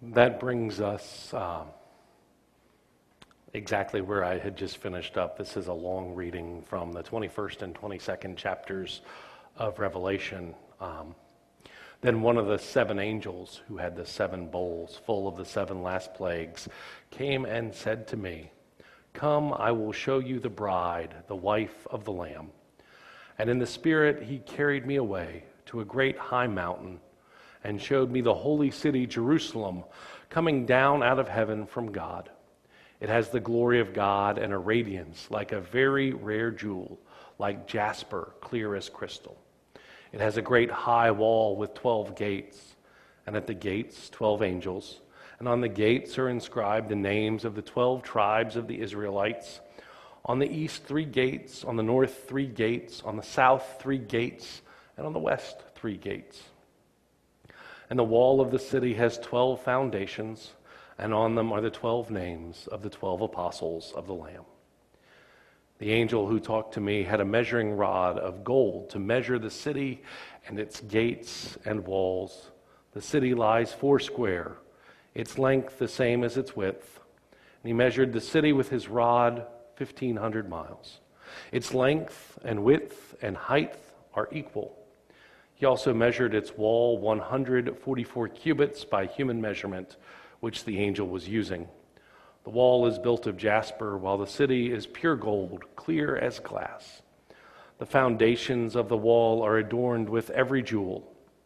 That brings us exactly where I had just finished up. This is a long reading from the 21st and 22nd chapters of Revelation. Then one of the seven angels who had the seven bowls full of the seven last plagues came and said to me, "Come, I will show you the bride, the wife of the Lamb." And in the Spirit he carried me away to a great high mountain and showed me the holy city Jerusalem coming down out of heaven from God. It has the glory of God and a radiance like a very rare jewel, like jasper, clear as crystal. It has a great high wall with 12 gates, and at the gates 12 angels, and on the gates are inscribed the names of the 12 tribes of the Israelites. On the east 3 gates, on the north 3 gates, on the south 3 gates, and on the west 3 gates. And the wall of the city has 12 foundations, and on them are the 12 names of the 12 apostles of the Lamb. The angel who talked to me had a measuring rod of gold to measure the city and its gates and walls. The city lies 4 square, its length the same as its width. And he measured the city with his rod 1,500 miles. Its length and width and height are equal. He also measured its wall 144 cubits by human measurement, which the angel was using. The wall is built of jasper, while the city is pure gold, clear as glass. The foundations of the wall are adorned with every jewel.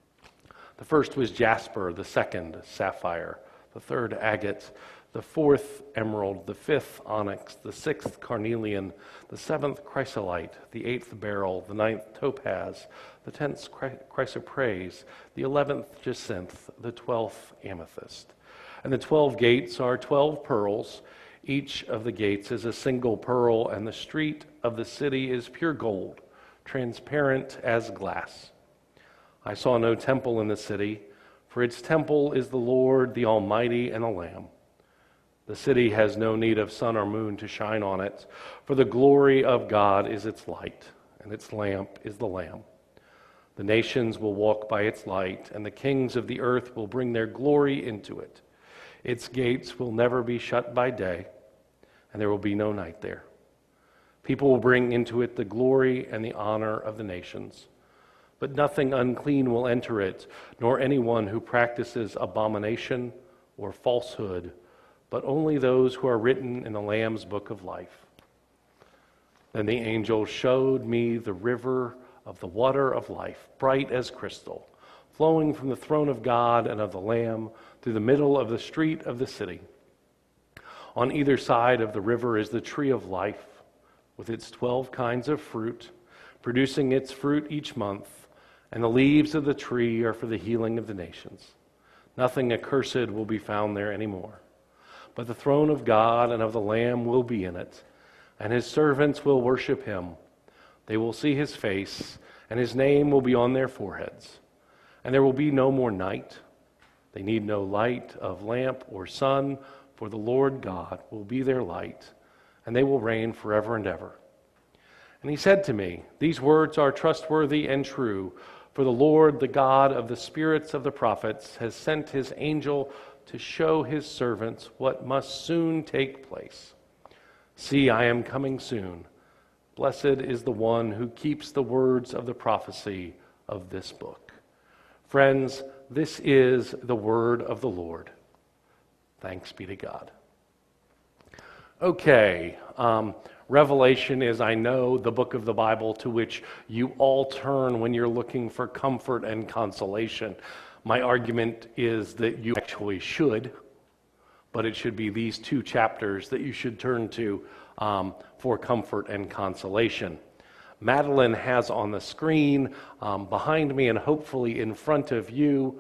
The first was jasper, the second sapphire, the third agate, the fourth emerald, the fifth onyx, the sixth carnelian, the seventh chrysolite, the eighth beryl, the ninth topaz, the 10th chrysoprase, the 11th jacinth, the 12th amethyst. And the 12 gates are 12 pearls. Each of the gates is a single pearl, and the street of the city is pure gold, transparent as glass. I saw no temple in the city, for its temple is the Lord, the Almighty, and the Lamb. The city has no need of sun or moon to shine on it, for the glory of God is its light, and its lamp is the Lamb. The nations will walk by its light, and the kings of the earth will bring their glory into it. Its gates will never be shut by day, and there will be no night there. People will bring into it the glory and the honor of the nations. But nothing unclean will enter it, nor anyone who practices abomination or falsehood, but only those who are written in the Lamb's book of life. Then the angel showed me the river of the water of life, bright as crystal, flowing from the throne of God and of the Lamb through the middle of the street of the city. On either side of the river is the tree of life, with its 12 kinds of fruit, producing its fruit each month, and the leaves of the tree are for the healing of the nations. Nothing accursed will be found there anymore. But the throne of God and of the Lamb will be in it, and his servants will worship him. They will see his face, and his name will be on their foreheads. And there will be no more night. They need no light of lamp or sun, for the Lord God will be their light, and they will reign forever and ever. And he said to me, "These words are trustworthy and true, for the Lord, the God of the spirits of the prophets, has sent his angel to show his servants what must soon take place. See, I am coming soon. Blessed is the one who keeps the words of the prophecy of this book." Friends, this is the word of the Lord. Thanks be to God. Okay, Revelation is, I know, the book of the Bible to which you all turn when you're looking for comfort and consolation. My argument is that you actually should, but it should be these 2 chapters that you should turn to for comfort and consolation. Madeline has on the screen behind me and hopefully in front of you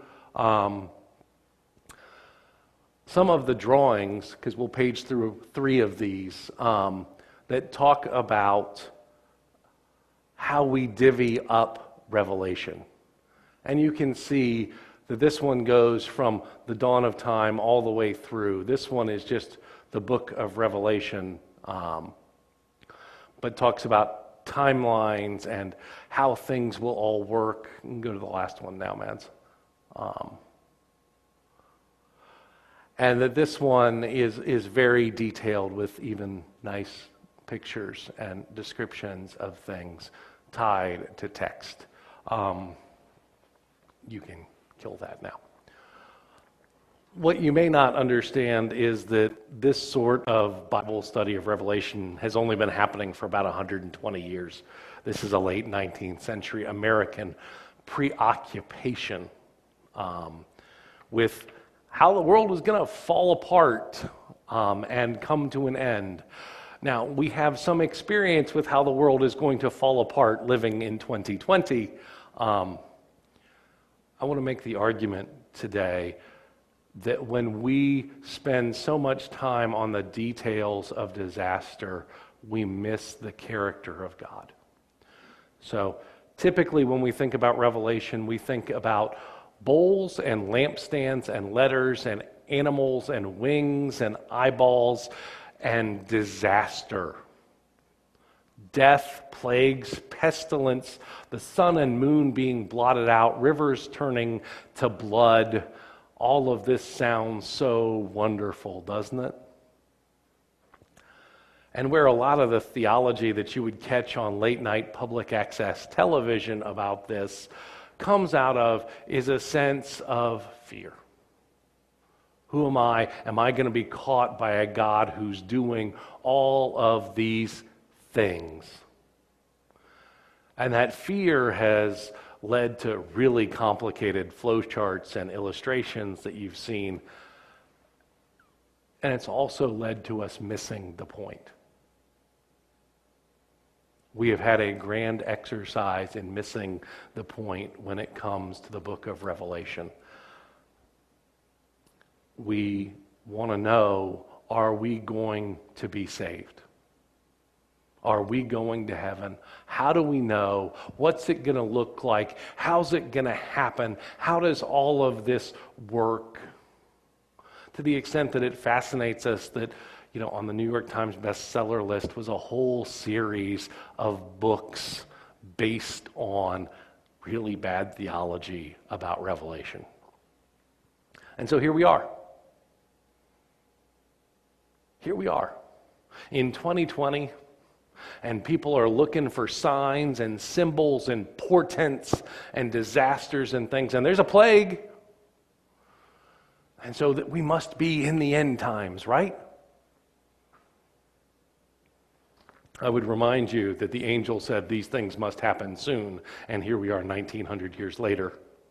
some of the drawings, because we'll page through 3 of these, that talk about how we divvy up Revelation. And you can see that this one goes from the dawn of time all the way through. This one is just the book of Revelation, but talks about timelines and how things will all work. You can go to the last one now, Mads. And that this one is very detailed with even nice pictures and descriptions of things tied to text. You can kill that now. What you may not understand is that this sort of Bible study of Revelation has only been happening for about 120 years. This is a late 19th century American preoccupation with how the world was going to fall apart and come to an end. Now, we have some experience with how the world is going to fall apart living in 2020. I want to make the argument today that when we spend so much time on the details of disaster, we miss the character of God. So typically when we think about Revelation, we think about bowls and lampstands and letters and animals and wings and eyeballs and disaster. Death, plagues, pestilence, the sun and moon being blotted out, rivers turning to blood. All of this sounds so wonderful, doesn't it? And where a lot of the theology that you would catch on late night public access television about this comes out of is a sense of fear. Who am I? Am I going to be caught by a God who's doing all of these things? And that fear has led to really complicated flowcharts and illustrations that you've seen. And it's also led to us missing the point. We have had a grand exercise in missing the point when it comes to the book of Revelation. We want to know, are we going to be saved? Are we going to heaven? How do we know? What's it going to look like? How's it going to happen? How does all of this work? To the extent that it fascinates us that, on the New York Times bestseller list was a whole series of books based on really bad theology about Revelation. And so here we are. Here we are in 2020, and people are looking for signs and symbols and portents and disasters and things, and there's a plague. And so that we must be in the end times, right? I would remind you that the angel said these things must happen soon, and here we are 1900 years later.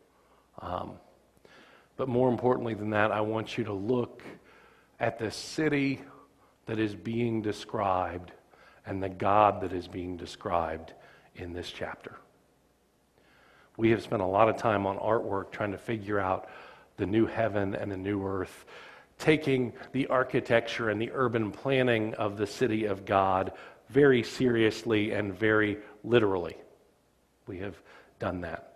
But more importantly than that, I want you to look at the city that is being described and the God that is being described in this chapter. We have spent a lot of time on artwork trying to figure out the new heaven and the new earth, taking the architecture and the urban planning of the city of God very seriously and very literally. We have done that.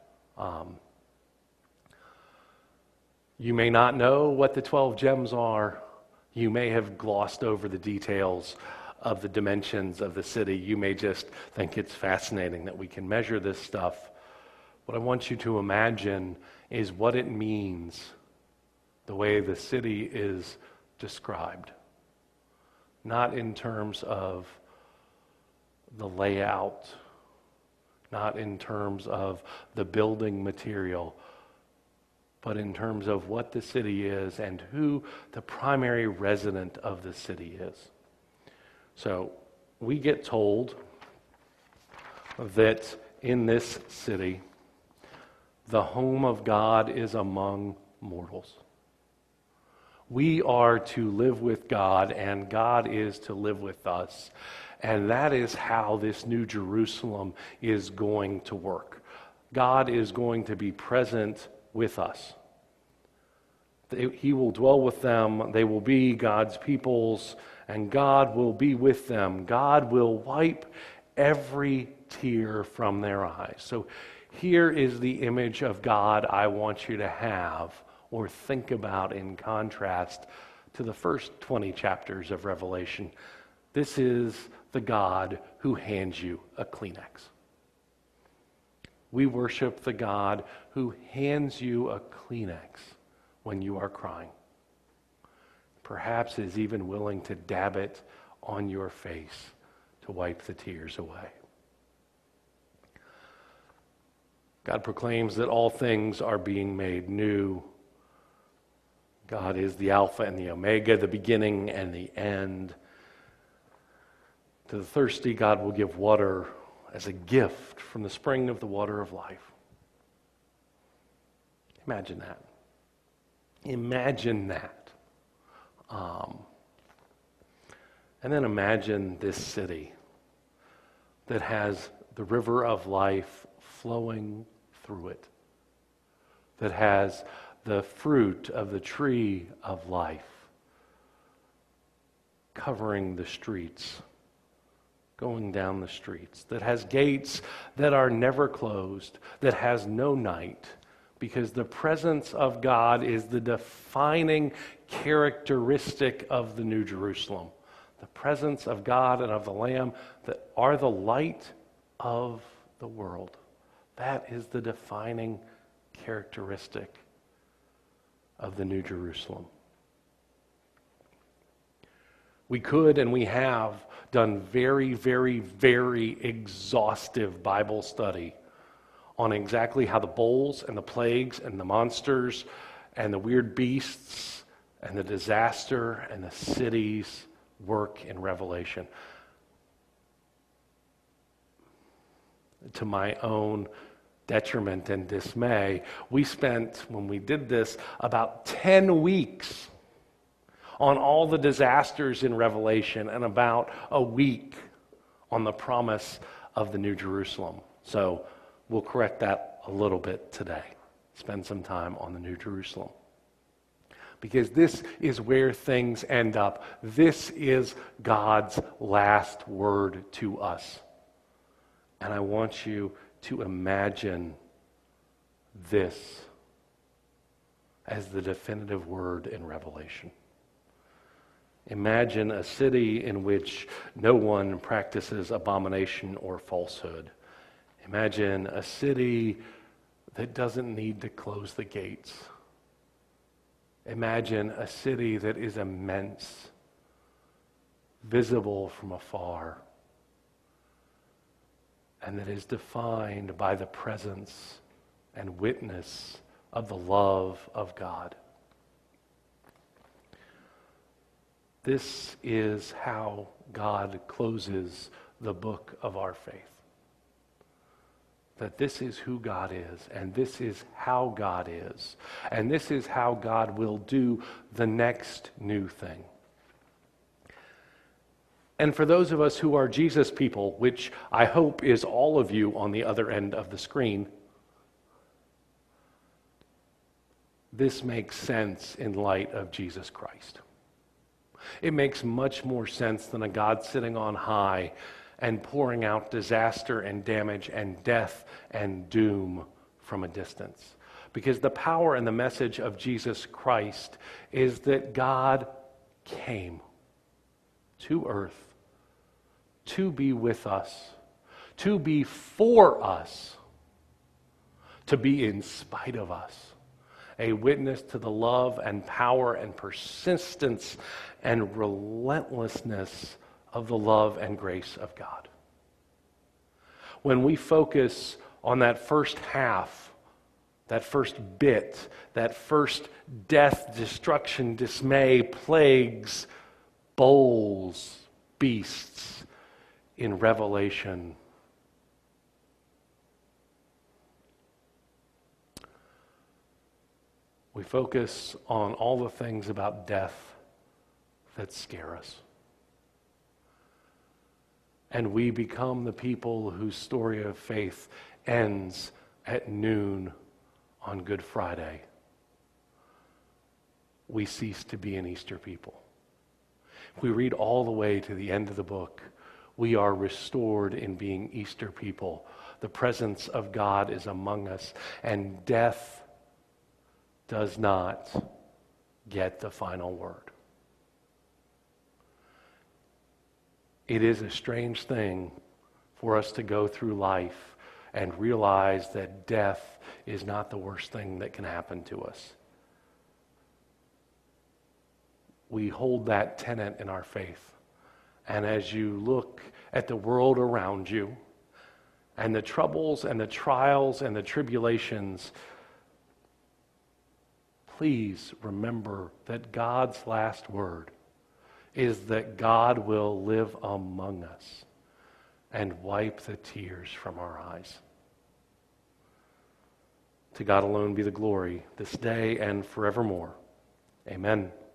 You may not know what the 12 gems are. You may have glossed over the details of the dimensions of the city. You may just think it's fascinating that we can measure this stuff. What I want you to imagine is what it means, the way the city is described. Not in terms of the layout, not in terms of the building material, but in terms of what the city is and who the primary resident of the city is. So we get told that in this city, the home of God is among mortals. We are to live with God, and God is to live with us. And that is how this New Jerusalem is going to work. God is going to be present with us. He will dwell with them. They will be God's peoples, and God will be with them. God will wipe every tear from their eyes. So here is the image of God I want you to have or think about in contrast to the first 20 chapters of Revelation. This is the God who hands you a Kleenex. We worship the God who hands you a Kleenex when you are crying. perhaps is even willing to dab it on your face to wipe the tears away. God proclaims that all things are being made new. God is the Alpha and the Omega, the beginning and the end. To the thirsty, God will give water as a gift from the spring of the water of life. Imagine that. Imagine that. And then imagine this city that has the river of life flowing through it, that has the fruit of the tree of life covering the streets, going down the streets, that has gates that are never closed, that has no night, because the presence of God is the defining characteristic of the New Jerusalem. The presence of God and of the Lamb that are the light of the world. That is the defining characteristic of the New Jerusalem. We could and we have done very, very, very exhaustive Bible study on exactly how the bowls and the plagues and the monsters and the weird beasts and the disaster and the cities work in Revelation. To my own detriment and dismay, we spent, when we did this, about 10 weeks on all the disasters in Revelation and about a week on the promise of the New Jerusalem. So we'll correct that a little bit today. Spend some time on the New Jerusalem. Because this is where things end up. This is God's last word to us. And I want you to imagine this as the definitive word in Revelation. Imagine a city in which no one practices abomination or falsehood. Imagine a city that doesn't need to close the gates. Imagine a city that is immense, visible from afar, and that is defined by the presence and witness of the love of God. This is how God closes the book of our faith. That this is who God is, and this is how God is, and this is how God will do the next new thing. And for those of us who are Jesus people, which I hope is all of you on the other end of the screen, this makes sense in light of Jesus Christ. It makes much more sense than a God sitting on high and pouring out disaster and damage and death and doom from a distance. Because the power and the message of Jesus Christ is that God came to earth to be with us, to be for us, to be in spite of us, a witness to the love and power and persistence and relentlessness of the love and grace of God. When we focus on that first half, that first bit, that first death, destruction, dismay, plagues, bowls, beasts in Revelation, we focus on all the things about death that scare us. And we become the people whose story of faith ends at noon on Good Friday. We cease to be an Easter people. If we read all the way to the end of the book, we are restored in being Easter people. The presence of God is among us, and death does not get the final word. It is a strange thing for us to go through life and realize that death is not the worst thing that can happen to us. we hold that tenet in our faith. And as you look at the world around you and the troubles and the trials and the tribulations, please remember that God's last word is that God will live among us and wipe the tears from our eyes. To God alone be the glory this day and forevermore. Amen.